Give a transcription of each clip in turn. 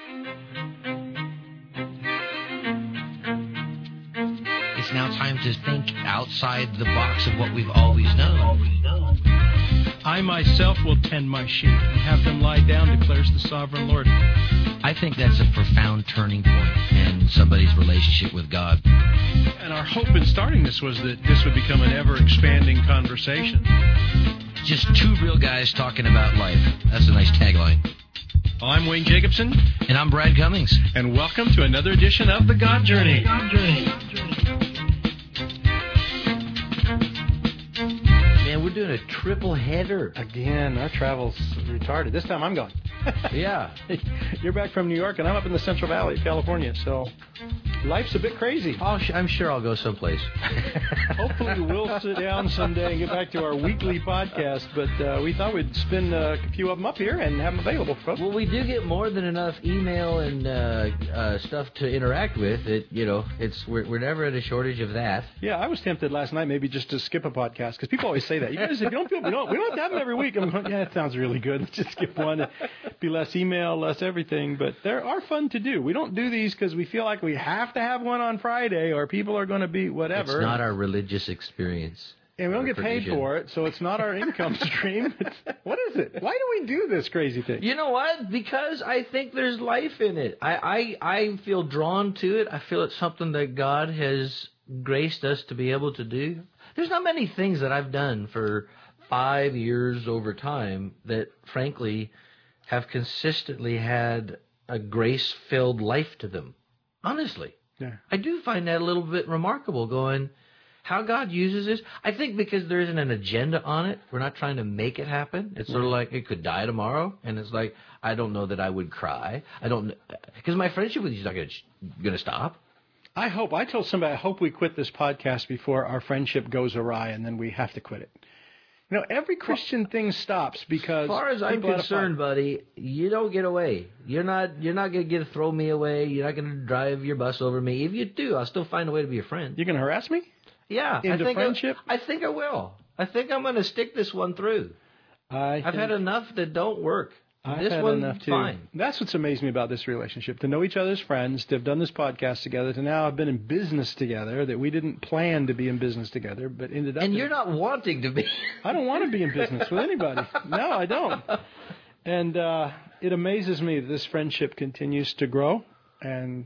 It's now time to think outside the box of what we've always known. I myself will tend my sheep and have them lie down, declares the sovereign Lord. I think that's a profound turning point in somebody's relationship with God. And our hope in starting this was that this would become an ever-expanding conversation. Just two real guys talking about life. That's a nice tagline. I'm Wayne Jacobson. And I'm Brad Cummings. And welcome to another edition of The God Journey. Man, we're doing a triple header. Again, our travel's retarded. This time I'm going. Yeah. You're back from New York, and I'm up in the Central Valley of California, so life's a bit crazy. I'm sure I'll go someplace. Hopefully we'll sit down someday and get back to our weekly podcast, but we thought we'd spin a few of them up here and have them available for folks. Well, we do get more than enough email and stuff to interact with. We're never in a shortage of that. Yeah, I was tempted last night maybe just to skip a podcast, because people always say that. You guys, if you don't feel, we don't have to have them every week. I'm going, yeah, it sounds really good. Let's just skip one. Be less email, less everything, but they are fun to do. We don't do these because we feel like we have to have one on Friday or people are going to be whatever. It's not our religious experience. And we don't get paid for it, so it's not our income stream. What is it? Why do we do this crazy thing? You know what? Because I think there's life in it. I feel drawn to it. I feel it's something that God has graced us to be able to do. There's not many things that I've done for 5 years over time that, frankly, have consistently had a grace-filled life to them. Honestly. Yeah. I do find that a little bit remarkable, going, how God uses this. I think because there isn't an agenda on it. We're not trying to make it happen. It's sort of like it could die tomorrow, and it's like, I don't know that I would cry. I don't, because my friendship with you is not going to stop. I told somebody, I hope we quit this podcast before our friendship goes awry, and then we have to quit it. You know, every Christian thing stops because... As far as I'm concerned, buddy, you don't get away. You're not going to throw me away. You're not going to drive your bus over me. If you do, I'll still find a way to be your friend. You're going to harass me? Yeah. Into friendship? I think I will. I think I'm going to stick this one through. I've had enough that don't work. I've had enough too. Fine. That's what's amazed me about this relationship. To know each other as friends, to have done this podcast together, to now have been in business together, that we didn't plan to be in business together, but ended up... And you're not wanting to be. I don't want to be in business with anybody. No, I don't. And it amazes me that this friendship continues to grow and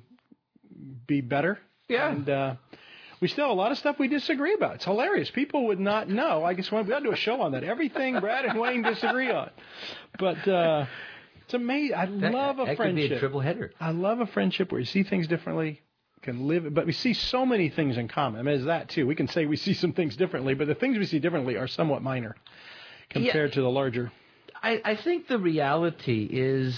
be better. Yeah. And we still have a lot of stuff we disagree about. It's hilarious. People would not know. I guess we got to do a show on that. Everything Brad and Wayne disagree on. But it's amazing. I love a friendship. That could be a triple header. I love a friendship where you see things differently, can live, but we see so many things in common. I mean, there's that too. We can say we see some things differently, but the things we see differently are somewhat minor compared to the larger. I think the reality is,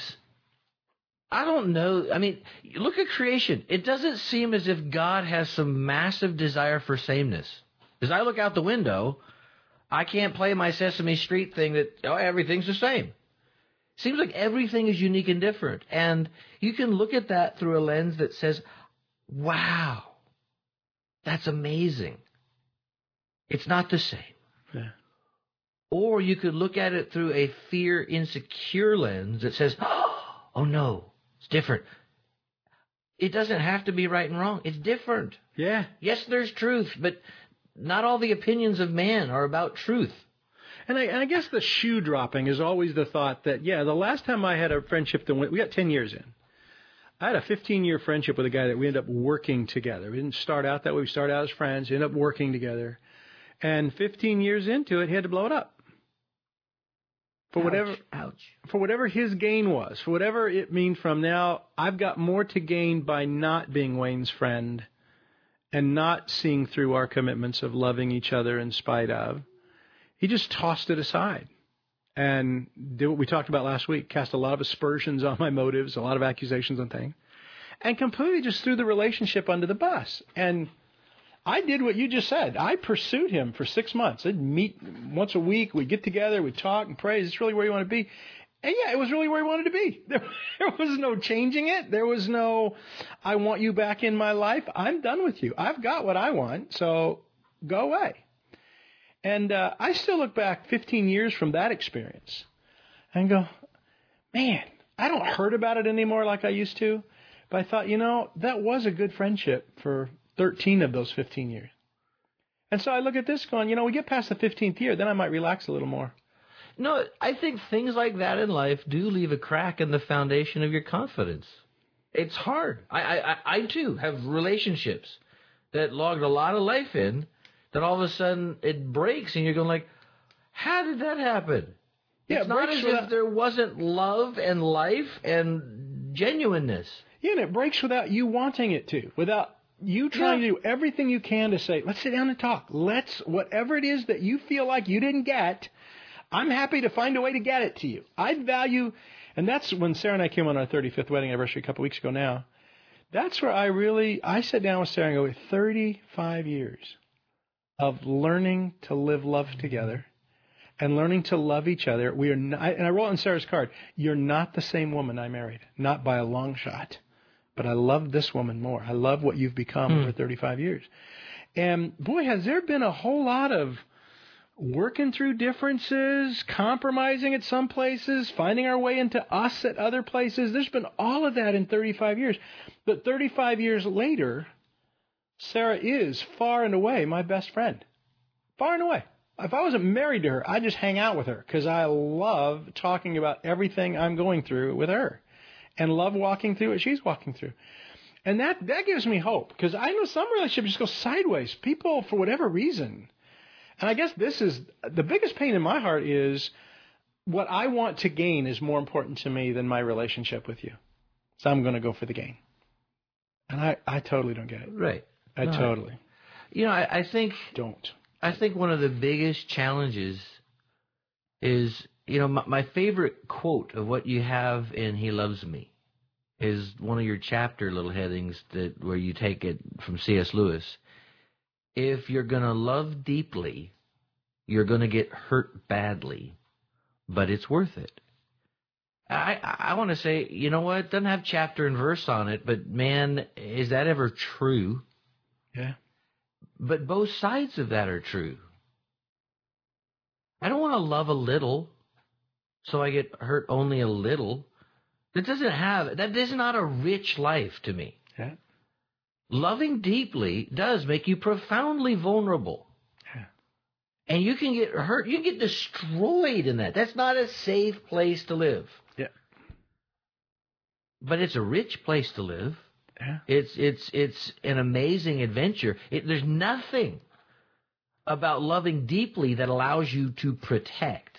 I don't know. I mean, look at creation. It doesn't seem as if God has some massive desire for sameness. As I look out the window, I can't play my Sesame Street thing that everything's the same. Seems like everything is unique and different. And you can look at that through a lens that says, wow, that's amazing. It's not the same. Yeah. Or you could look at it through a fear, insecure lens that says, oh no, it's different. It doesn't have to be right and wrong. It's different. Yeah. Yes, there's truth, but not all the opinions of man are about truth. And I guess the shoe dropping is always the thought that, the last time I had a friendship that we got 10 years in. I had a 15-year friendship with a guy that we ended up working together. We didn't start out that way. We started out as friends. We ended up working together. And 15 years into it, he had to blow it up. For whatever his gain was, for whatever it means from now, I've got more to gain by not being Wayne's friend and not seeing through our commitments of loving each other in spite of. He just tossed it aside and did what we talked about last week, cast a lot of aspersions on my motives, a lot of accusations on things, and completely just threw the relationship under the bus. And I did what you just said. I pursued him for 6 months. I'd meet once a week. We'd get together. We'd talk and pray. Is this really where you want to be? And it was really where he wanted to be. There was no changing it. There was no, I want you back in my life. I'm done with you. I've got what I want, so go away. And I still look back 15 years from that experience and go, man, I don't hurt about it anymore like I used to. But I thought, that was a good friendship for 13 of those 15 years. And so I look at this going, we get past the 15th year, then I might relax a little more. No, I think things like that in life do leave a crack in the foundation of your confidence. It's hard. I too, have relationships that logged a lot of life in, that all of a sudden it breaks, and you're going like, how did that happen? Yeah, it's not as if there wasn't love and life and genuineness. Yeah, and it breaks without you wanting it to, without you trying to do everything you can to say, let's sit down and talk. Whatever it is that you feel like you didn't get, I'm happy to find a way to get it to you. I value, and that's when Sarah and I came on our 35th wedding anniversary a couple weeks ago now. That's where I sat down with Sarah and go, 35 years of learning to live love together and learning to love each other. We are not, and I wrote on Sarah's card, you're not the same woman I married, not by a long shot. But I love this woman more. I love what you've become over 35 years. And boy, has there been a whole lot of working through differences, compromising at some places, finding our way into us at other places. There's been all of that in 35 years. But 35 years later, Sarah is far and away my best friend. Far and away. If I wasn't married to her, I'd just hang out with her because I love talking about everything I'm going through with her and love walking through what she's walking through. And that gives me hope because I know some relationships just go sideways. People, for whatever reason, and I guess this is the biggest pain in my heart is what I want to gain is more important to me than my relationship with you. So I'm going to go for the gain. And I totally don't get it. Right. Totally. I think... Don't. I think one of the biggest challenges is, my favorite quote of what you have in He Loves Me is one of your chapter little headings where you take it from C.S. Lewis. If you're going to love deeply, you're going to get hurt badly, but it's worth it. I want to say, you know what? It doesn't have chapter and verse on it, but man, is that ever true? Yeah. But both sides of that are true. I don't want to love a little so I get hurt only a little. That is not a rich life to me. Yeah. Loving deeply does make you profoundly vulnerable. Yeah. And you can get hurt. You can get destroyed in that. That's not a safe place to live. Yeah. But it's a rich place to live. Yeah. It's an amazing adventure. There's nothing about loving deeply that allows you to protect.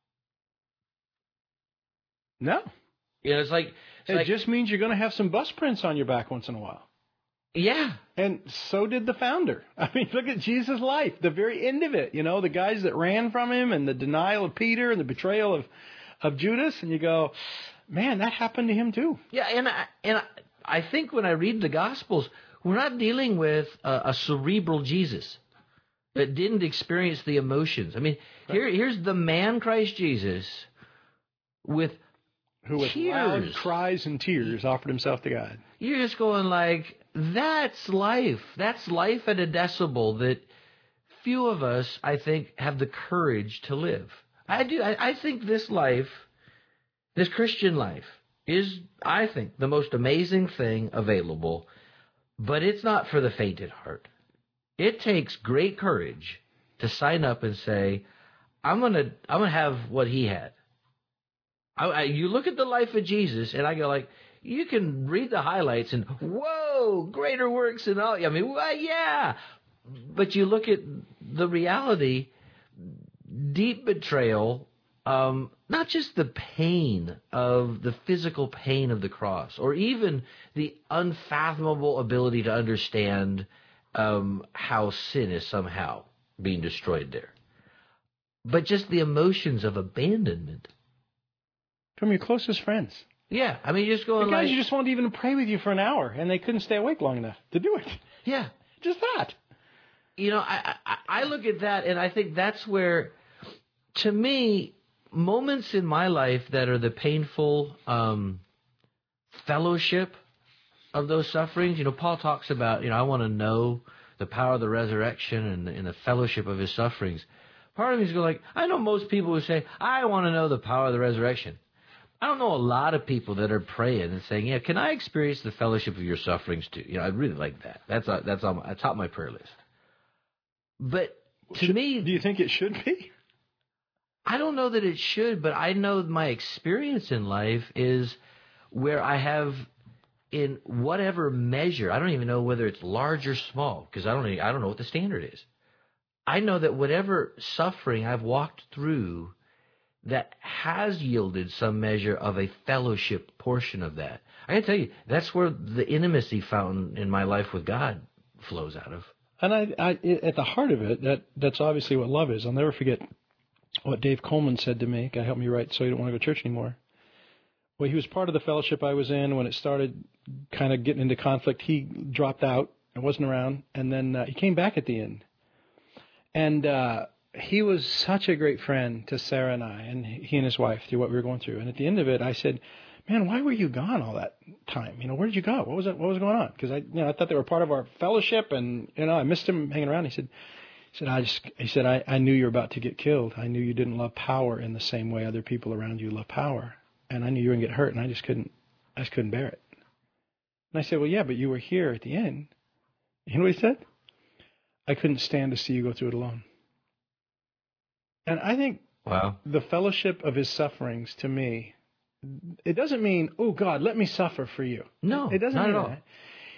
No. It's like... It just means you're going to have some bus prints on your back once in a while. Yeah. And so did the founder. I mean, look at Jesus' life, the very end of it. The guys that ran from him and the denial of Peter and the betrayal of Judas. And you go, man, that happened to him too. Yeah, and I think when I read the Gospels, we're not dealing with a cerebral Jesus that didn't experience the emotions. I mean, here's the man Christ Jesus who with tears, loud cries and tears offered himself to God. You're just going like, that's life. That's life at a decibel that few of us, I think, have the courage to live. I do. I think this life, this Christian life, is, I think, the most amazing thing available, but it's not for the faint at heart. It takes great courage to sign up and say, I'm gonna have what he had. You look at the life of Jesus, and I go like, you can read the highlights and, whoa, greater works and all. I mean, well, yeah. But you look at the reality, deep betrayal, not just the pain of the physical pain of the cross, or even the unfathomable ability to understand how sin is somehow being destroyed there, but just the emotions of abandonment. From your closest friends. Yeah, I mean, you're just going the guys like... you just wanted to even pray with you for an hour, and they couldn't stay awake long enough to do it. Yeah. Just that. I look at that, and I think that's where, to me, moments in my life that are the painful fellowship of those sufferings. Paul talks about, I want to know the power of the resurrection and the fellowship of his sufferings. Part of me is going like, I know most people who say, I want to know the power of the resurrection. I don't know a lot of people that are praying and saying, "Yeah, can I experience the fellowship of your sufferings too?" I'd really like that. That's on top of my prayer list. But to me, do you think it should be? I don't know that it should, but I know my experience in life is where I have, in whatever measure, I don't even know whether it's large or small, because I don't know what the standard is. I know that whatever suffering I've walked through that has yielded some measure of a fellowship portion of that. I can tell you, that's where the intimacy fountain in my life with God flows out of. And I at the heart of it, that's obviously what love is. I'll never forget what Dave Coleman said to me. Guy helped me write So You Don't Want to Go to Church Anymore. Well, he was part of the fellowship I was in when it started kind of getting into conflict. He dropped out and wasn't around, and then he came back at the end. And he was such a great friend to Sarah and I, and he and his wife, through what we were going through. And at the end of it, I said, "Man, why were you gone all that time? Where did you go? What was going on?" Because I thought they were part of our fellowship, and I missed him hanging around. He said, I knew you were about to get killed. I knew you didn't love power in the same way other people around you love power, and I knew you were gonna get hurt, and I just couldn't bear it. And I said, "Well, yeah, but you were here at the end." You know what he said? "I couldn't stand to see you go through it alone." And I think the fellowship of his sufferings, to me, it doesn't mean, "Oh, God, let me suffer for you." No, it doesn't not mean at all. that.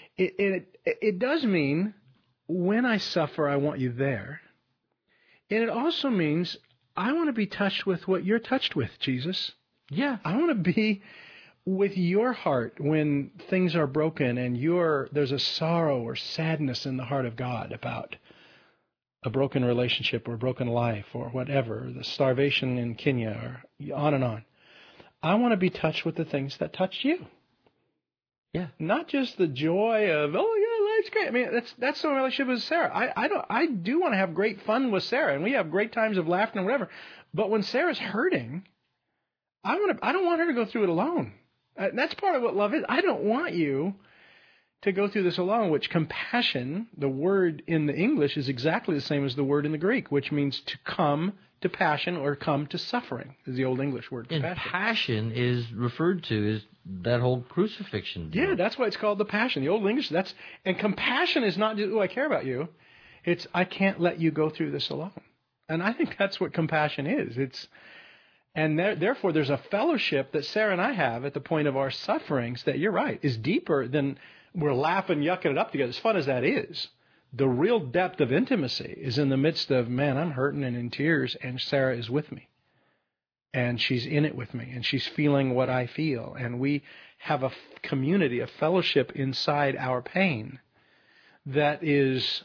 It does mean, when I suffer, I want you there. And it also means I want to be touched with what you're touched with, Jesus. Yeah. I want to be with your heart when things are broken and there's a sorrow or sadness in the heart of God about a broken relationship or a broken life or whatever, the starvation in Kenya, or on and on. I want to be touched with the things that touched you. Yeah. Not just the joy of, "Oh yeah, life's great." I mean, that's the relationship with Sarah. I do want to have great fun with Sarah, and we have great times of laughter and whatever. But when Sarah's hurting, I don't want her to go through it alone. That's part of what love is. I don't want you to go through this alone, which compassion, the word in the English, is exactly the same as the word in the Greek, which means to come to passion or come to suffering, is the Old English word. And passion is referred to as that whole crucifixion deal. Yeah, that's why it's called the passion. The Old English, and compassion is not just, "Oh, I care about you." It's, "I can't let you go through this alone." And I think that's what compassion is. Therefore, there's a fellowship that Sarah and I have at the point of our sufferings that, you're right, is deeper than we're laughing, yucking it up together. As fun as that is, the real depth of intimacy is in the midst of, man, I'm hurting and in tears, and Sarah is with me. And she's in it with me, and she's feeling what I feel. And we have a community, a fellowship inside our pain that is,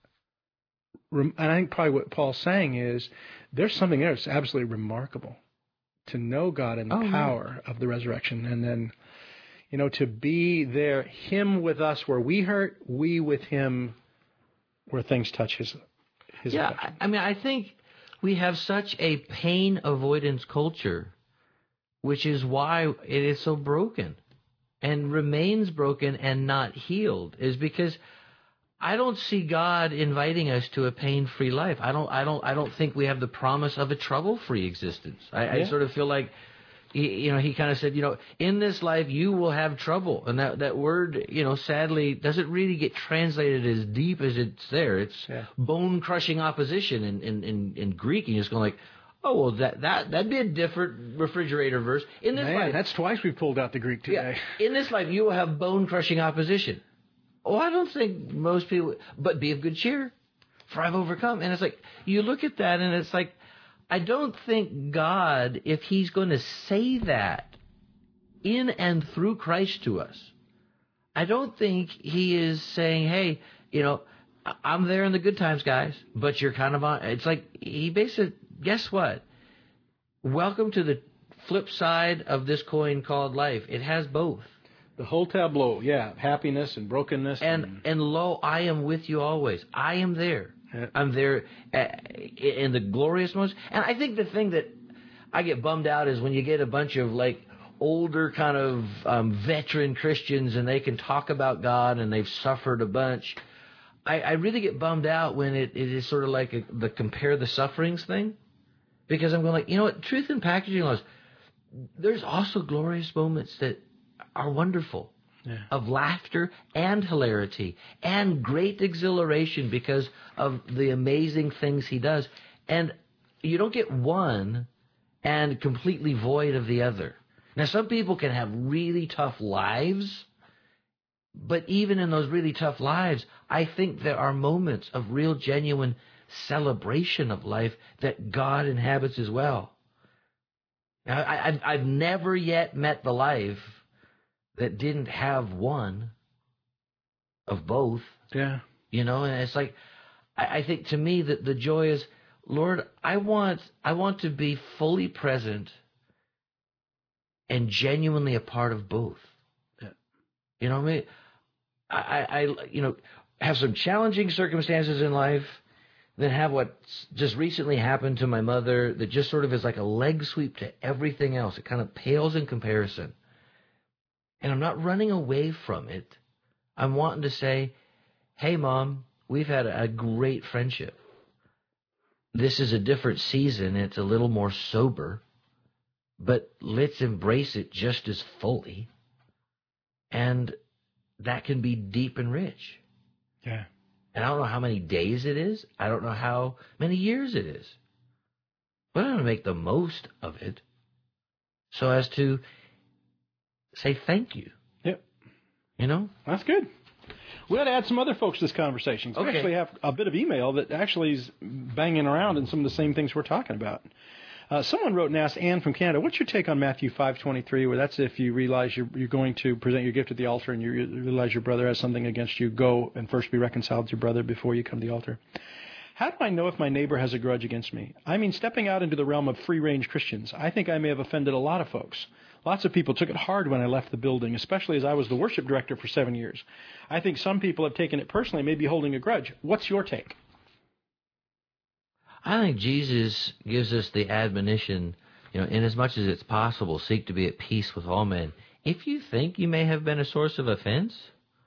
and I think probably what Paul's saying is, there's something there that's absolutely remarkable. To know God and the power of the resurrection, and then, to be there, Him with us where we hurt, we with Him where things touch His affection. I mean, I think we have such a pain avoidance culture, which is why it is so broken and remains broken and not healed, is because I don't see God inviting us to a pain-free life. I don't think we have the promise of a trouble-free existence. I sort of feel like, he kind of said, in this life you will have trouble, and that word, sadly doesn't really get translated as deep as it's there. It's bone-crushing opposition in Greek, and you're just going like, oh, well, that'd be a different refrigerator verse. In this life, that's twice we've pulled out the Greek today. Yeah, in this life you will have bone-crushing opposition. Oh, I don't think most people, but be of good cheer, for I've overcome. And it's like, you look at that and it's like, I don't think God, if He's going to say that in and through Christ to us, I don't think He is saying, hey, I'm there in the good times, guys, but you're kind of on. It's like, He basically, guess what? Welcome to the flip side of this coin called life. It has both. The whole tableau, happiness and brokenness. And lo, I am with you always. I am there. Yeah. I'm there in the glorious moments. And I think the thing that I get bummed out is when you get a bunch of older kind of veteran Christians and they can talk about God and they've suffered a bunch. I really get bummed out when it is sort of like the compare the sufferings thing. Because I'm going truth in packaging laws, there's also glorious moments that are wonderful, of laughter and hilarity and great exhilaration because of the amazing things he does. And you don't get one and completely void of the other. Now, some people can have really tough lives, but even in those really tough lives, I think there are moments of real, genuine celebration of life that God inhabits as well. Now, I've never yet met the life that didn't have one of both. Yeah. You know, and it's like, I think to me that the joy is, Lord, I want to be fully present and genuinely a part of both. Yeah. You know what I mean? I have some challenging circumstances in life, then have what just recently happened to my mother that just sort of is like a leg sweep to everything else. It kind of pales in comparison. And I'm not running away from it. I'm wanting to say, hey, Mom, we've had a great friendship. This is a different season. It's a little more sober. But let's embrace it just as fully. And that can be deep and rich. Yeah. And I don't know how many days it is. I don't know how many years it is. But I'm going to make the most of it so as to say thank you. Yep. You know? That's good. We got to add some other folks to this conversation. We actually have a bit of email that actually is banging around in some of the same things we're talking about. Someone wrote and asked, Anne from Canada, what's your take on Matthew 5:23, where that's if you realize you're going to present your gift at the altar and you realize your brother has something against you, go and first be reconciled to your brother before you come to the altar. How do I know if my neighbor has a grudge against me? I mean, stepping out into the realm of free-range Christians, I think I may have offended a lot of folks. Lots of people took it hard when I left the building, especially as I was the worship director for 7 years. I think some people have taken it personally, maybe holding a grudge. What's your take? I think Jesus gives us the admonition, in as much as it's possible, seek to be at peace with all men. If you think you may have been a source of offense,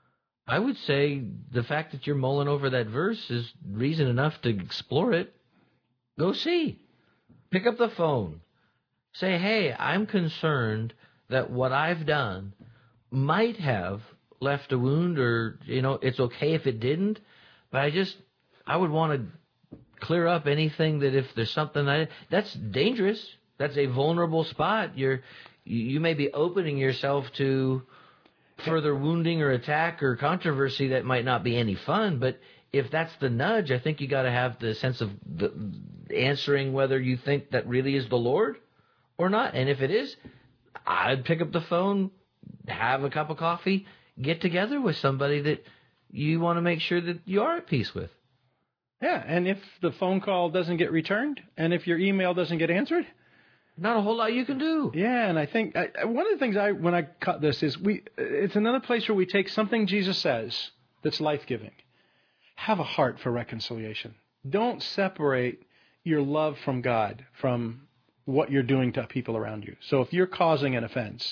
I would say the fact that you're mulling over that verse is reason enough to explore it. Go see. Pick up the phone. Say, hey, I'm concerned that what I've done might have left a wound, or, it's okay if it didn't, but I would want to clear up anything that if there's something that's dangerous. That's a vulnerable spot. You may be opening yourself to further wounding or attack or controversy that might not be any fun. But if that's the nudge, I think you got to have the sense of answering whether you think that really is the Lord or not. And if it is, I'd pick up the phone, have a cup of coffee, get together with somebody that you want to make sure that you are at peace with. Yeah, and if the phone call doesn't get returned, and if your email doesn't get answered, not a whole lot you can do. Yeah, and I think one of the things when I cut this is it's another place where we take something Jesus says that's life-giving. Have a heart for reconciliation. Don't separate your love from God from what you're doing to people around you. So if you're causing an offense,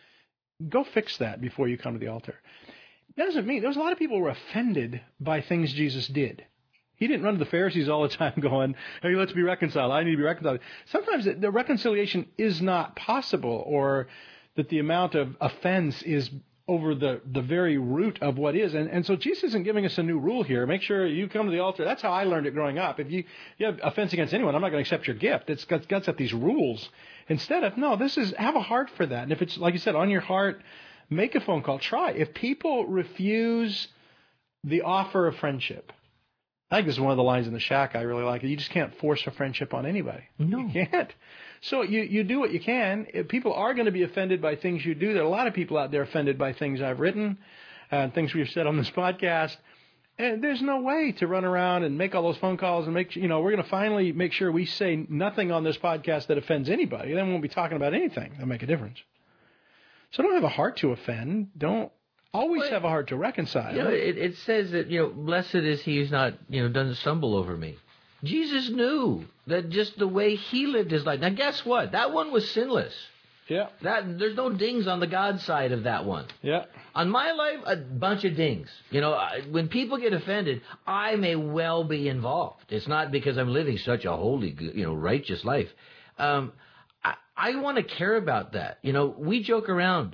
go fix that before you come to the altar. That doesn't mean there's a lot of people who were offended by things Jesus did. He didn't run to the Pharisees all the time going, hey, let's be reconciled. I need to be reconciled. Sometimes the reconciliation is not possible, or that the amount of offense is over the very root of what is. And so Jesus isn't giving us a new rule here. Make sure you come to the altar. That's how I learned it growing up. If you have offense against anyone, I'm not going to accept your gift. God's got these rules. Instead of, no, have a heart for that. And if it's, like you said, on your heart, make a phone call. Try. If people refuse the offer of friendship, I think this is one of the lines in The Shack I really like. You just can't force a friendship on anybody. No. You can't. So you do what you can. If people are going to be offended by things you do. There are a lot of people out there offended by things I've written and things we've said on this podcast. And there's no way to run around and make all those phone calls and we're going to finally make sure we say nothing on this podcast that offends anybody. Then we won't be talking about anything that'll make a difference. So don't have a heart to offend. Don't. Always have a heart to reconcile. It says that, blessed is he who's not, doesn't stumble over me. Jesus knew that just the way he lived his life. Now, guess what? That one was sinless. Yeah. There's no dings on the God side of that one. Yeah. On my life, a bunch of dings. When people get offended, I may well be involved. It's not because I'm living such a holy, righteous life. I want to care about that. You know, we joke around.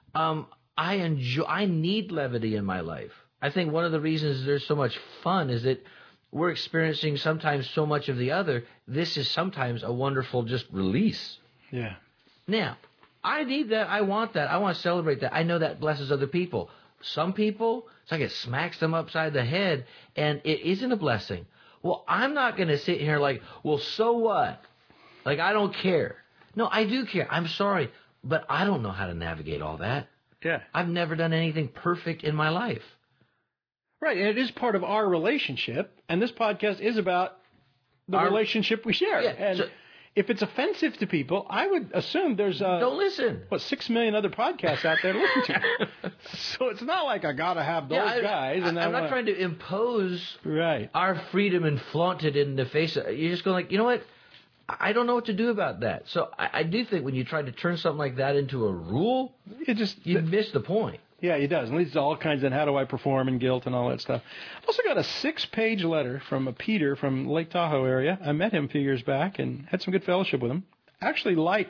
I need levity in my life. I think one of the reasons there's so much fun is that we're experiencing sometimes so much of the other. This is sometimes a wonderful just release. Yeah. Now, I need that. I want that. I want to celebrate that. I know that blesses other people. Some people, it's like it smacks them upside the head, and it isn't a blessing. Well, I'm not going to sit here like, well, so what? Like, I don't care. No, I do care. I'm sorry, but I don't know how to navigate all that. Yeah. I've never done anything perfect in my life. Right, and it is part of our relationship, and this podcast is about the relationship we share. Yeah, and if it's offensive to people, I would assume there's don't listen. 6 million other podcasts out there to listen to. So it's not like I got to have those guys. And I'm not trying to impose our freedom and flaunt it in the face of, you're just going like, you know what? I don't know what to do about that. So I do think when you try to turn something like that into a rule, you miss the point. Yeah, he does. It leads to all kinds of how do I perform and guilt and all that stuff. I also got a 6-page letter from Peter from Lake Tahoe area. I met him a few years back and had some good fellowship with him. I actually like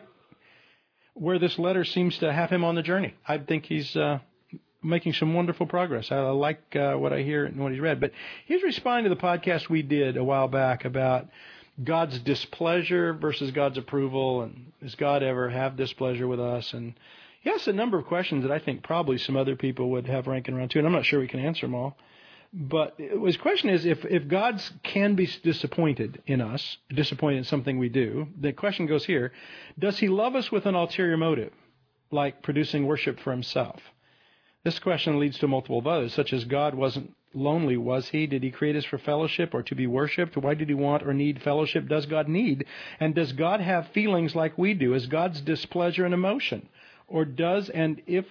where this letter seems to have him on the journey. I think he's making some wonderful progress. I like what I hear and what he's read. But he's responding to the podcast we did a while back about God's displeasure versus God's approval, and does God ever have displeasure with us? And he asked a number of questions that I think probably some other people would have ranking around too, and I'm not sure we can answer them all. But his question is, if God can be disappointed in us, disappointed in something we do, the question goes here, does he love us with an ulterior motive, like producing worship for himself? This question leads to multiple of others, such as God wasn't lonely, was he? Did he create us for fellowship or to be worshipped? Why did he want or need fellowship? Does God need? And does God have feelings like we do? Is God's displeasure an emotion? Or does and if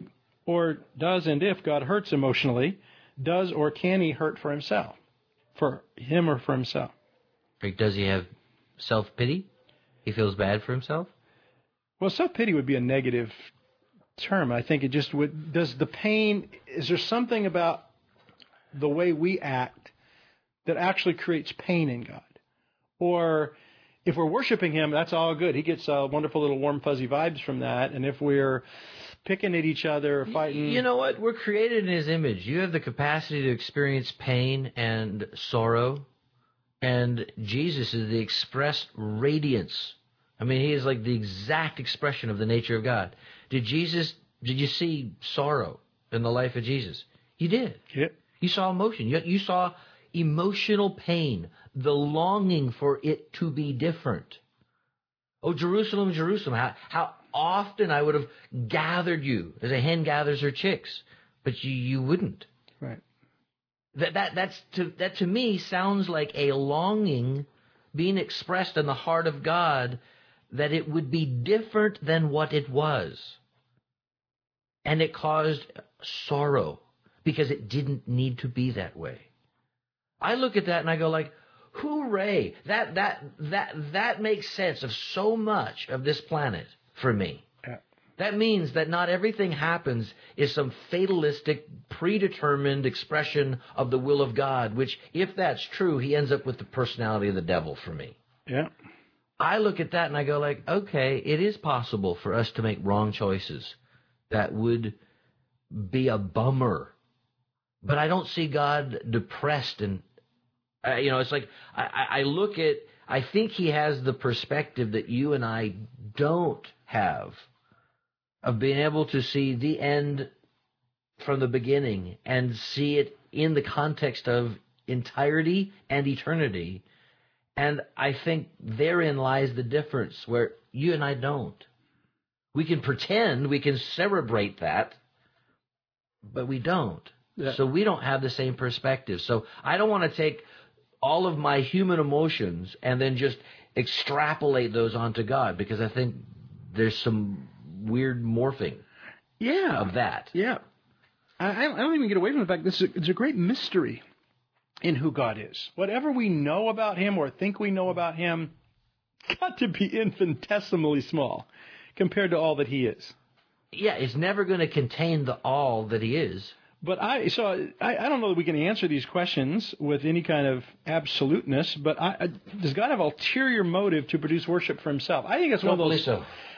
God hurts emotionally, does or can he hurt for himself? For him or for himself? Does he have self-pity? He feels bad for himself? Well, self-pity would be a negative term. I think it just would. Does the pain, is there something about the way we act that actually creates pain in God? Or if we're worshiping him, that's all good. He gets wonderful little warm, fuzzy vibes from that. And if we're picking at each other or fighting... You know what? We're created in his image. You have the capacity to experience pain and sorrow. And Jesus is the expressed radiance. I mean, he is like the exact expression of the nature of God. Did you see sorrow in the life of Jesus? You did. Yep. You saw emotion. You saw emotional pain, the longing for it to be different. Oh, Jerusalem, Jerusalem, how often I would have gathered you as a hen gathers her chicks, but you wouldn't. Right. That to me sounds like a longing being expressed in the heart of God that it would be different than what it was. And it caused sorrow because it didn't need to be that way. I look at that and I go like, hooray! That makes sense of so much of this planet for me. Yeah. That means that not everything happens is some fatalistic, predetermined expression of the will of God, which, if that's true, he ends up with the personality of the devil for me. Yeah. I look at that and I go like, okay, it is possible for us to make wrong choices that would be a bummer. But I don't see God depressed and, it's like I think he has the perspective that you and I don't have of being able to see the end from the beginning and see it in the context of entirety and eternity. And I think therein lies the difference where you and I don't. We can pretend, we can celebrate that, but we don't. Yeah. So we don't have the same perspective. So I don't want to take all of my human emotions and then just extrapolate those onto God, because I think there's some weird morphing of that. Yeah. I don't even get away from the fact that it's a great mystery in who God is. Whatever we know about him or think we know about him got to be infinitesimally small compared to all that he is. Yeah, it's never going to contain the all that he is. But I don't know that we can answer these questions with any kind of absoluteness, but does God have ulterior motive to produce worship for himself? I think that's one of those. So.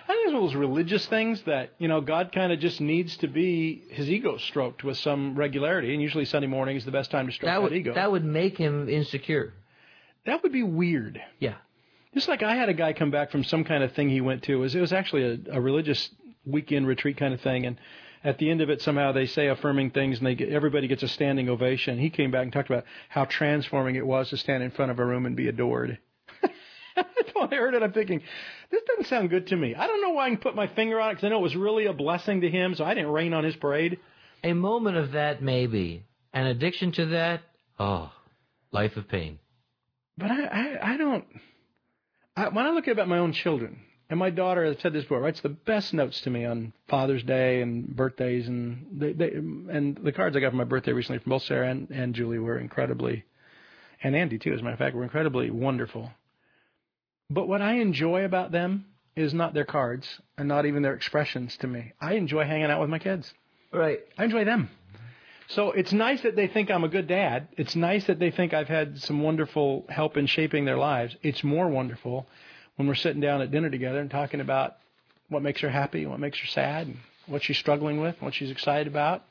think it's one of those religious things that, God kind of just needs to be his ego stroked with some regularity, and usually Sunday morning is the best time to stroke that ego. That would make him insecure. That would be weird. Yeah. Just like I had a guy come back from some kind of thing he went to. It was actually a religious weekend retreat kind of thing, and at the end of it, somehow they say affirming things, and everybody gets a standing ovation. He came back and talked about how transforming it was to stand in front of a room and be adored. When I heard it, I'm thinking, this doesn't sound good to me. I don't know why I can put my finger on it, because I know it was really a blessing to him, so I didn't rain on his parade. A moment of that, maybe. An addiction to that, life of pain. But I don't... when I look about my own children, and my daughter, I've said this before, writes the best notes to me on Father's Day and birthdays, and and the cards I got for my birthday recently from both Sarah and Julie were incredibly, and Andy too, as a matter of fact, were incredibly wonderful. But what I enjoy about them is not their cards and not even their expressions to me. I enjoy hanging out with my kids. Right. I enjoy them. So it's nice that they think I'm a good dad. It's nice that they think I've had some wonderful help in shaping their lives. It's more wonderful when we're sitting down at dinner together and talking about what makes her happy, what makes her sad, and what she's struggling with, what she's excited about.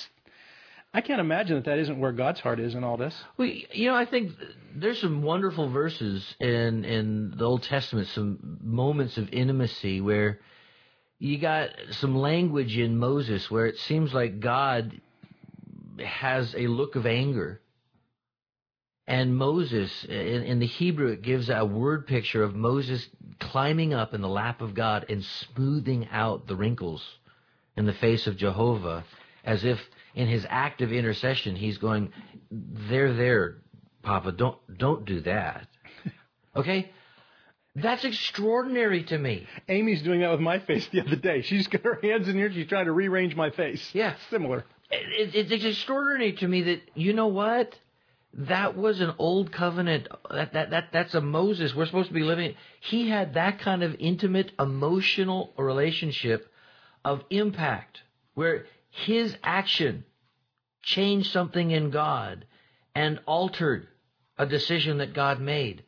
I can't imagine that isn't where God's heart is in all this. Well, I think there's some wonderful verses in the Old Testament, some moments of intimacy where you got some language in Moses where it seems like God has a look of anger. And Moses, in the Hebrew, it gives a word picture of Moses climbing up in the lap of God and smoothing out the wrinkles in the face of Jehovah, as if in his act of intercession, he's going, there, Papa, don't do that. Okay? That's extraordinary to me. Amy's doing that with my face the other day. She's got her hands in here. She's trying to rearrange my face. Yeah. Similar. It's extraordinary to me that, you know what? That was an old covenant. That's a Moses. We're supposed to be living. He had that kind of intimate, emotional relationship of impact where his action changed something in God and altered a decision that God made.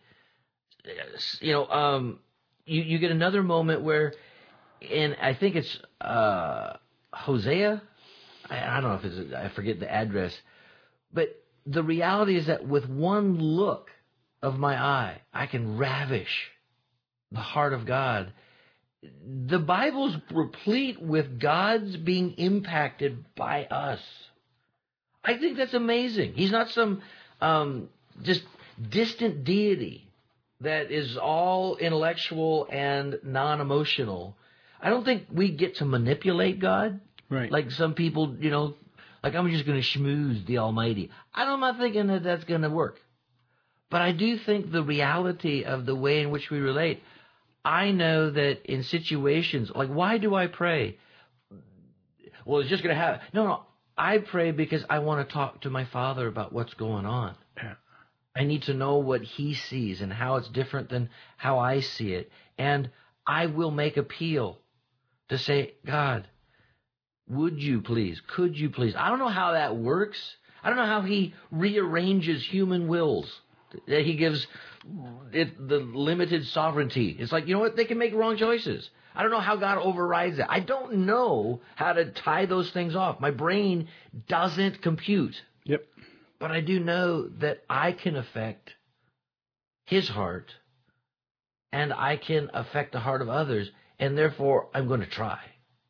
You get another moment where, I think it's Hosea. I don't know if I forget the address, but the reality is that with one look of my eye, I can ravish the heart of God. The Bible's replete with God's being impacted by us. I think that's amazing. He's not some just distant deity that is all intellectual and non-emotional. I don't think we get to manipulate God. Right. Like some people, like I'm just going to schmooze the Almighty. I'm not thinking that that's going to work. But I do think the reality of the way in which we relate, I know that in situations, like why do I pray? Well, it's just going to happen. No, I pray because I want to talk to my Father about what's going on. Yeah. I need to know what He sees and how it's different than how I see it. And I will make appeal to say, God, would you please, could you please? I don't know how that works. I don't know how He rearranges human wills. That He gives it the limited sovereignty. It's like, you know what? They can make wrong choices. I don't know how God overrides that. I don't know how to tie those things off. My brain doesn't compute. Yep. But I do know that I can affect His heart, and I can affect the heart of others, and therefore I'm going to try.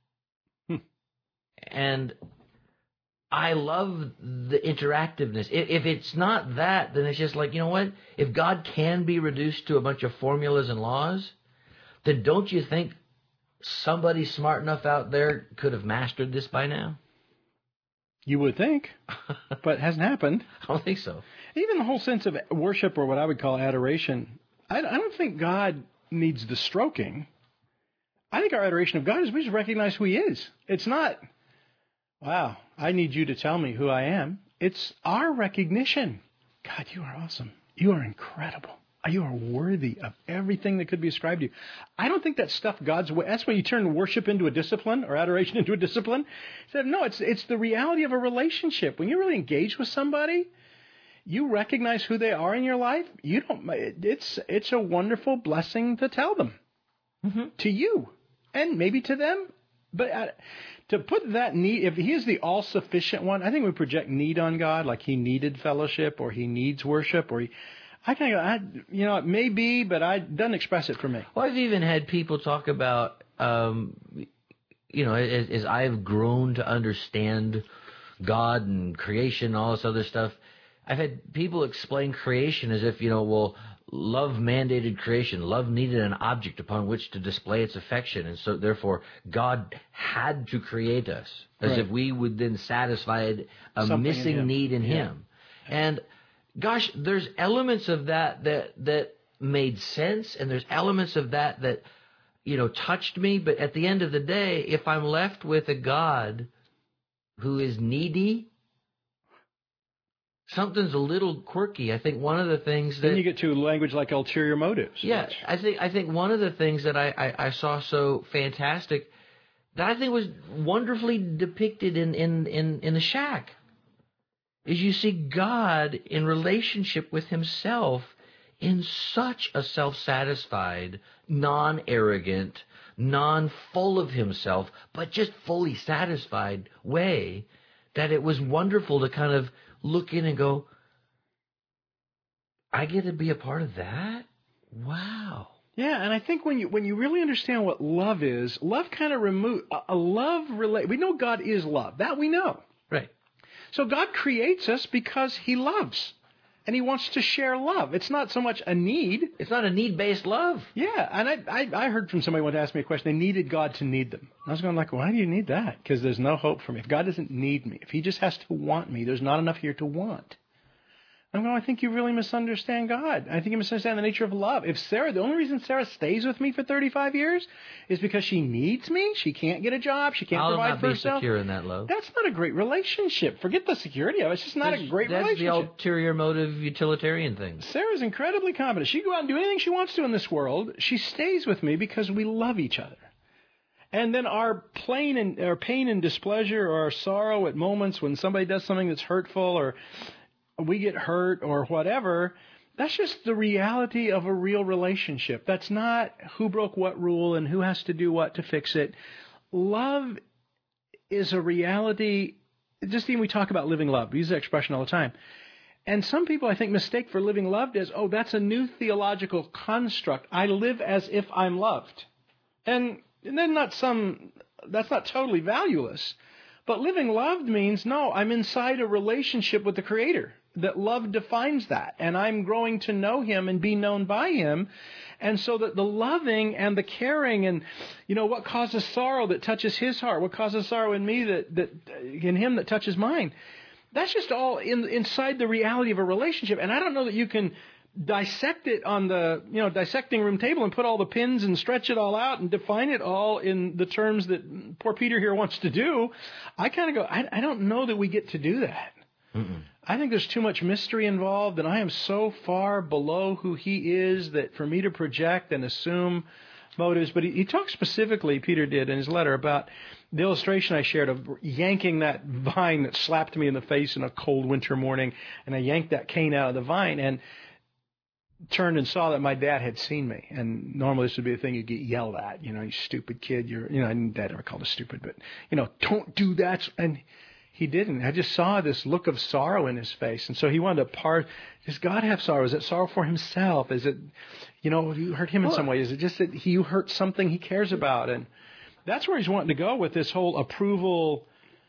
And I love the interactiveness. If it's not that, then it's just like, you know what? If God can be reduced to a bunch of formulas and laws, then don't you think somebody smart enough out there could have mastered this by now? You would think, but it hasn't happened. I don't think so. Even the whole sense of worship, or what I would call adoration, I don't think God needs the stroking. I think our adoration of God is we just recognize who He is. It's not, wow, I need you to tell me who I am. It's our recognition. God, you are awesome. You are incredible. You are worthy of everything that could be ascribed to you. I don't think that stuff God's way. That's why you turn worship into a discipline or adoration into a discipline. No, it's the reality of a relationship. When you really engage with somebody, you recognize who they are in your life. It's a wonderful blessing to tell them to you. and maybe to them. But to put that need, if he is the all-sufficient one, I think we project need on God, like he needed fellowship or he needs worship or I kind of go, it may be, but it doesn't express it for me. Well, I've even had people talk about, as I've grown to understand God and creation and all this other stuff, I've had people explain creation as if, love mandated creation. Love needed an object upon which to display its affection, and so therefore God had to create us as if we would then satisfy a something missing need in Him. And gosh, there's elements of that made sense, and there's elements of that touched me. But at the end of the day, if I'm left with a God who is needy, something's a little quirky. I think one of the things that... Then you get to language like ulterior motives. Yeah, I think one of the things that I saw so fantastic that I think was wonderfully depicted in the shack is you see God in relationship with Himself in such a self-satisfied, non-arrogant, non-full of Himself, but just fully satisfied way that it was wonderful to kind of look in and go, I get to be a part of that? Wow. Yeah, and I think when you really understand what love is, love kind of we know God is love. That we know. Right. So God creates us because He loves. And He wants to share love. It's not so much a need. It's not a need-based love. Yeah, and I heard from somebody who asked me a question. They needed God to need them. I was going like, why do you need that? Because there's no hope for me. If God doesn't need me, if He just has to want me, there's not enough here to want. I'm going, I think you really misunderstand God. I think you misunderstand the nature of love. The only reason Sarah stays with me for 35 years is because she needs me. She can't get a job. She can't provide for herself. I'll not be secure in that love. That's not a great relationship. Forget the security of it. It's just not a great relationship. That's the ulterior motive utilitarian thing. Sarah's incredibly competent. She can go out and do anything she wants to in this world. She stays with me because we love each other. And then our pain and displeasure or our sorrow at moments when somebody does something that's hurtful or we get hurt or whatever, that's just the reality of a real relationship. That's not who broke what rule and who has to do what to fix it. Love is a reality. Just even we talk about living love. We use that expression all the time. And some people, I think, mistake for living loved as, that's a new theological construct. I live as if I'm loved. And then that's not totally valueless. But living loved means, no, I'm inside a relationship with the Creator. That love defines that, and I'm growing to know Him and be known by Him, and so that the loving and the caring and, what causes sorrow that touches His heart, what causes sorrow in me that in Him that touches mine, that's just all inside the reality of a relationship. And I don't know that you can dissect it on the dissecting room table and put all the pins and stretch it all out and define it all in the terms that poor Peter here wants to do. I kind of go, I don't know that we get to do that. Mm-mm. I think there's too much mystery involved, and I am so far below who He is that for me to project and assume motives. But he talks specifically, Peter did in his letter, about the illustration I shared of yanking that vine that slapped me in the face in a cold winter morning, and I yanked that cane out of the vine and turned and saw that my dad had seen me. And normally this would be a thing you get yelled at, you stupid kid. Dad never called us stupid, but, don't do that. And he didn't. I just saw this look of sorrow in his face. And so he wanted to does God have sorrow? Is it sorrow for Himself? Is it, you hurt Him in some way? Is it just that you hurt something He cares about? And that's where he's wanting to go with this whole approval,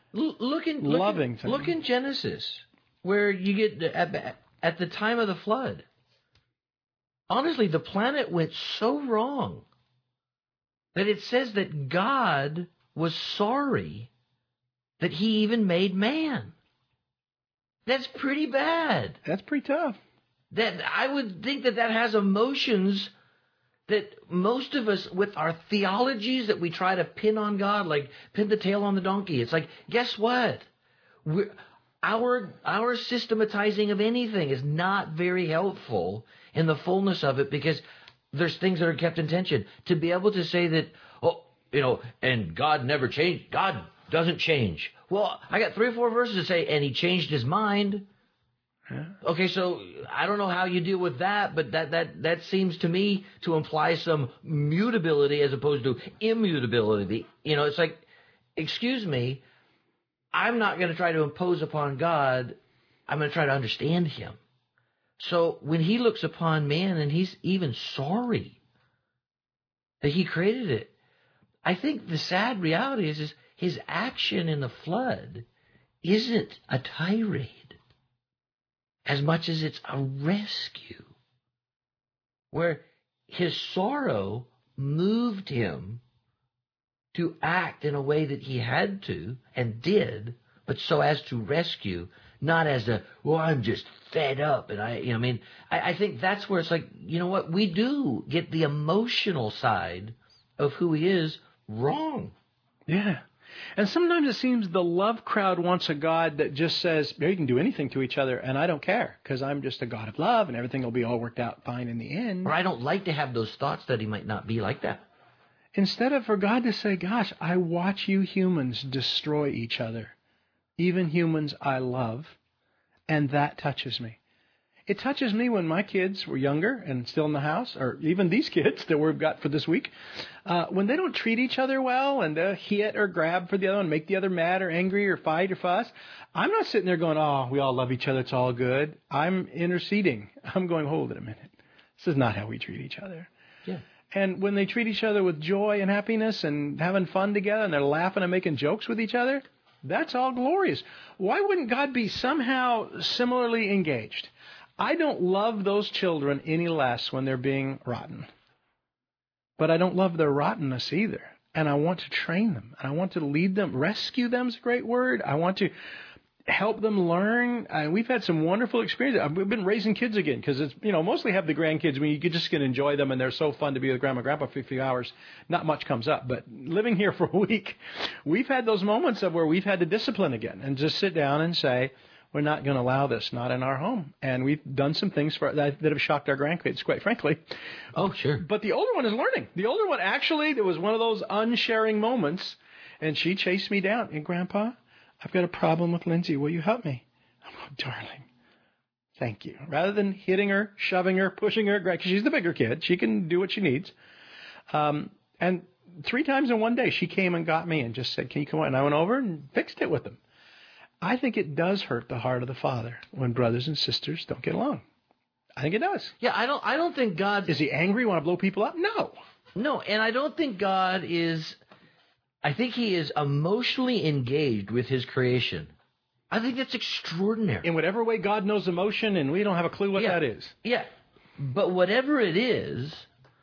loving thing. Look in Genesis, where you get at the time of the flood. Honestly, the planet went so wrong that it says that God was sorry that He even made man. That's pretty bad. That's pretty tough. That I would think that has emotions that most of us, with our theologies that we try to pin on God, like pin the tail on the donkey. It's like, guess what? Our systematizing of anything is not very helpful in the fullness of it, because there's things that are kept in tension. To be able to say that, and God never changed. God doesn't change. Well, I got 3 or 4 verses to say, and He changed His mind. Okay, so I don't know how you deal with that, but that seems to me to imply some mutability as opposed to immutability. You know, it's like, excuse me, I'm not going to try to impose upon God. I'm going to try to understand him. So when he looks upon man and he's even sorry that he created it, I think the sad reality is his action in the flood isn't a tirade as much as it's a rescue, where his sorrow moved him to act in a way that he had to and did, but so as to rescue, not as I'm just fed up. And I think that's where it's like, you know what, we do get the emotional side of who he is wrong. Yeah. And sometimes it seems the love crowd wants a God that just says, you can do anything to each other, and I don't care, because I'm just a God of love, and everything will be all worked out fine in the end. Or I don't like to have those thoughts that he might not be like that. Instead of for God to say, gosh, I watch you humans destroy each other, even humans I love, and that touches me. It touches me when my kids were younger and still in the house, or even these kids that we've got for this week, when they don't treat each other well and hit or grab for the other one, make the other mad or angry or fight or fuss. I'm not sitting there going, oh, we all love each other, it's all good. I'm interceding. I'm going, hold it a minute. This is not how we treat each other. Yeah. And when they treat each other with joy and happiness and having fun together and they're laughing and making jokes with each other, that's all glorious. Why wouldn't God be somehow similarly engaged? I don't love those children any less when they're being rotten. But I don't love their rottenness either. And I want to train them. And I want to lead them. Rescue them is a great word. I want to help them learn. We've had some wonderful experiences. We've been raising kids again because it's, mostly have the grandkids when you just can enjoy them and they're so fun to be with grandma and grandpa for a few hours. Not much comes up. But living here for a week, we've had those moments of where we've had to discipline again and just sit down and say, we're not going to allow this, not in our home. And we've done some things that have shocked our grandkids, quite frankly. Oh, sure. But the older one is learning. The older one, actually, there was one of those unsharing moments, and she chased me down. And, Grandpa, I've got a problem with Lindsay. Will you help me? I'm like, darling, thank you. Rather than hitting her, shoving her, pushing her, because she's the bigger kid. She can do what she needs. And 3 times in one day, she came and got me and just said, can you come on? And I went over and fixed it with them. I think it does hurt the heart of the Father when brothers and sisters don't get along. I think it does. Yeah, I don't think God... Is he angry, want to blow people up? No, and I don't think God is... I think he is emotionally engaged with his creation. I think that's extraordinary. In whatever way God knows emotion, and we don't have a clue what that is. Yeah, but whatever it is,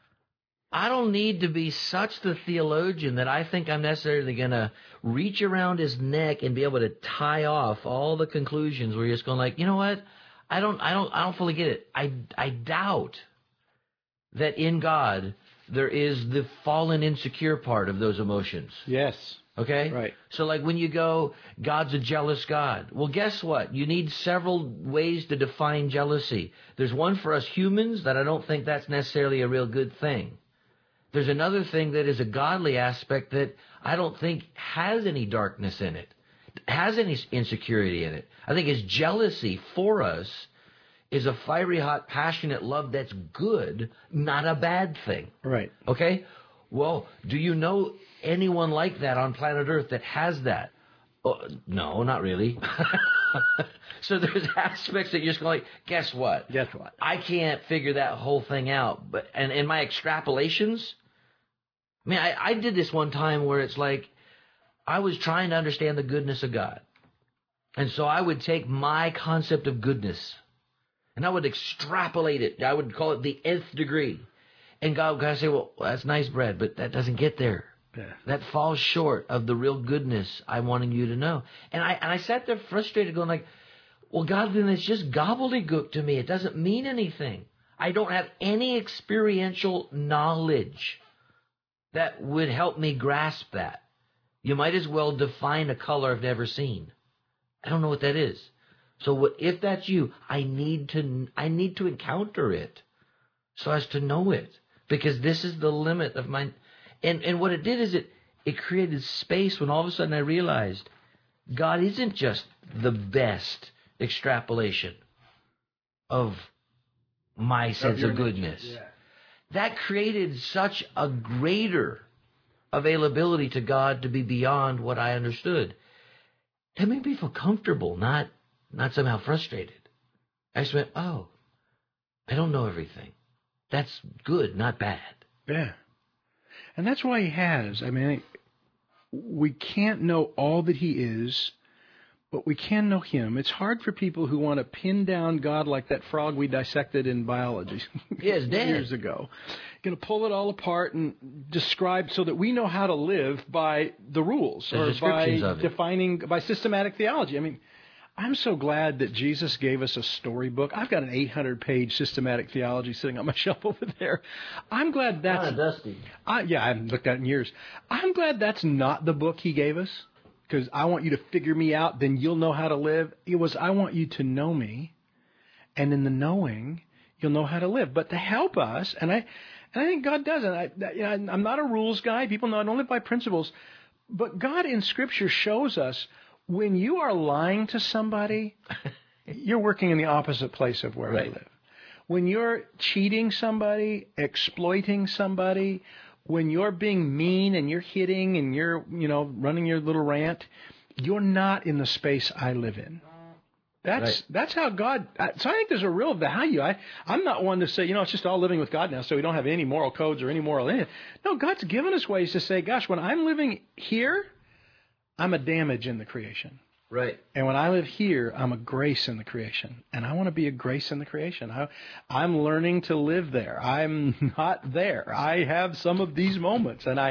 I don't need to be such the theologian that I think I'm necessarily going to reach around his neck and be able to tie off all the conclusions where you're just going like, you know what? I don't fully get it. I doubt that in God there is the fallen, insecure part of those emotions. Yes. Okay? Right. So like when you go, God's a jealous God. Well, guess what? You need several ways to define jealousy. There's one for us humans that I don't think that's necessarily a real good thing. There's another thing that is a godly aspect that I don't think has any darkness in it, has any insecurity in it. I think his jealousy for us is a fiery, hot, passionate love that's good, not a bad thing. Right. Okay? Well, do you know anyone like that on planet Earth that has that? Oh, no, not really. So there's aspects that you're just going like, guess what? Guess what? I can't figure that whole thing out. But and in my extrapolations, I mean, I did this one time where it's like I was trying to understand the goodness of God. And so I would take my concept of goodness and I would extrapolate it. I would call it the nth degree. And God would say, well, that's nice, Brad, but that doesn't get there. Yeah. That falls short of the real goodness I wanted you to know. And I sat there frustrated going like, well, God, then it's just gobbledygook to me. It doesn't mean anything. I don't have any experiential knowledge that would help me grasp that. You might as well define a color I've never seen. I don't know what that is. So if that's you, I need to encounter it so as to know it, because this is the limit of my. And what it did is it created space when all of a sudden I realized God isn't just the best extrapolation. of my sense of goodness. Yeah. That created such a greater availability to God to be beyond what I understood. It made me feel comfortable, not somehow frustrated. I just went, oh, I don't know everything. That's good, not bad. Yeah. And that's why he has. I mean, we can't know all that he is, but we can know him. It's hard for people who want to pin down God like that frog we dissected in biology Yeah, it's dead. years ago. Going to pull it all apart and describe so that we know how to live by the rules The or descriptions by of it. defining, by systematic theology. I mean, I'm so glad that Jesus gave us a storybook. I've got an 800-page systematic theology sitting on my shelf over there. I'm glad that's... Kind of dusty. Yeah, I haven't looked at it in years. I'm glad that's not the book he gave us, because I want you to figure me out, then you'll know how to live. It was, I want you to know me, and in the knowing, you'll know how to live. But to help us, and I think God does it. I'm not a rules guy. People know I don't live by principles. But God in Scripture shows us when you are lying to somebody, you're working in the opposite place of where Right. I live. When you're cheating somebody, exploiting somebody, when you're being mean and you're hitting and you're, running your little rant, you're not in the space I live in. That's how God. So I think there's a real value. I'm not one to say, it's just all living with God now, so we don't have any moral codes or any moral anything. No, God's given us ways to say, gosh, when I'm living here, I'm a damage in the creation. Right. And when I live here, I'm a grace in the creation. And I want to be a grace in the creation. I'm learning to live there. I'm not there. I have some of these moments, and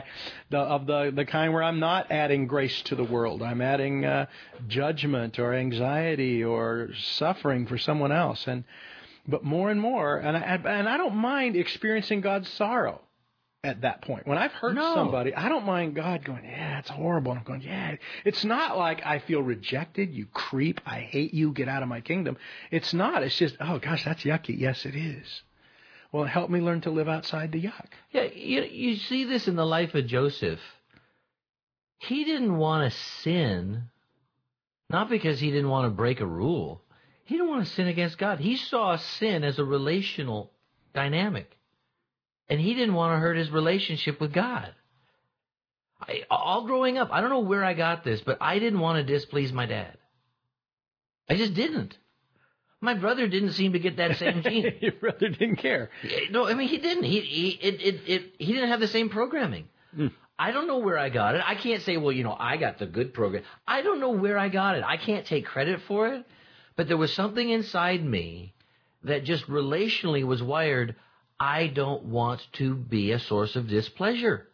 the kind where I'm not adding grace to the world. I'm adding judgment or anxiety or suffering for someone else. But more and more, and I don't mind experiencing God's sorrow at that point. When I've hurt somebody, I don't mind God going, yeah, it's horrible. And I'm going, yeah. It's not like I feel rejected, you creep, I hate you, get out of my kingdom. It's not. It's just, oh, gosh, that's yucky. Yes, it is. Well, help me learn to live outside the yuck. Yeah, you see this in the life of Joseph. He didn't want to sin, not because he didn't want to break a rule. He didn't want to sin against God. He saw sin as a relational dynamic. And he didn't want to hurt his relationship with God. All growing up, I don't know where I got this, but I didn't want to displease my dad. I just didn't. My brother didn't seem to get that same gene. Your brother didn't care. No, I mean, he didn't. He didn't have the same programming. I don't know where I got it. I can't say, well, I got the good program. I don't know where I got it. I can't take credit for it. But there was something inside me that just relationally was wired. I don't want to be a source of displeasure.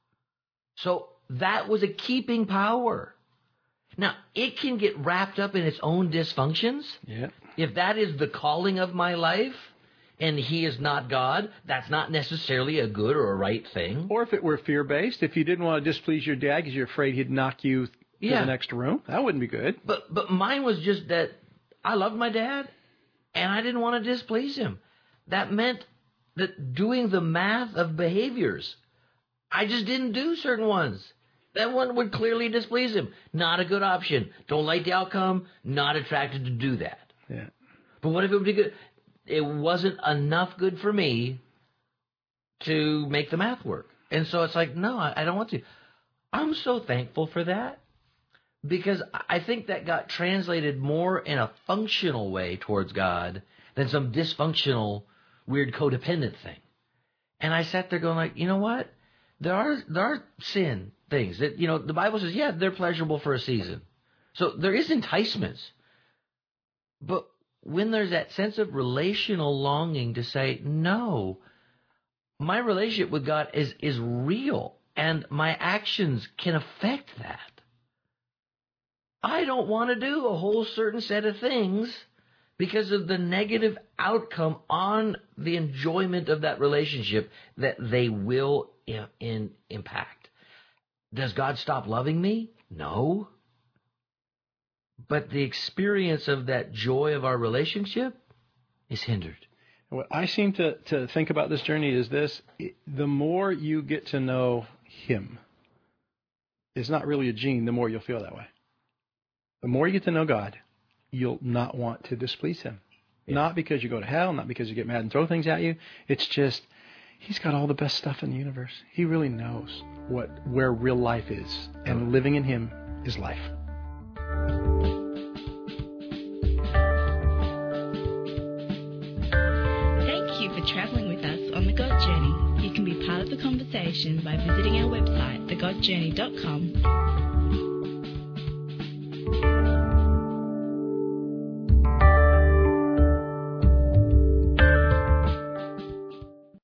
So that was a keeping power. Now, it can get wrapped up in its own dysfunctions. Yeah. If that is the calling of my life, and he is not God, that's not necessarily a good or a right thing. Or if it were fear-based, if you didn't want to displease your dad because you're afraid he'd knock you to the next room, that wouldn't be good. But mine was just that I loved my dad, and I didn't want to displease him. That meant that doing the math of behaviors, I just didn't do certain ones. That one would clearly displease him. Not a good option. Don't like the outcome. Not attracted to do that. Yeah. But what if it would be good? It wasn't enough good for me to make the math work. And so it's like, no, I don't want to. I'm so thankful for that, because I think that got translated more in a functional way towards God than some dysfunctional, weird codependent thing. And I sat there going like, you know what? There are sin things that, the Bible says, yeah, they're pleasurable for a season. So there is enticements. But when there's that sense of relational longing to say, no, my relationship with God is real, and my actions can affect that. I don't want to do a whole certain set of things because of the negative outcome on the enjoyment of that relationship that they will impact. Does God stop loving me? No. But the experience of that joy of our relationship is hindered. What I seem to think about this journey is this: the more you get to know Him, it's not really a gene, the more you'll feel that way. The more you get to know God, you'll not want to displease Him. Not because you go to hell, not because you get mad and throw things at you. It's just He's got all the best stuff in the universe. He really knows where real life is, and living in Him is life. Thank you for traveling with us on The God Journey. You can be part of the conversation by visiting our website, thegodjourney.com,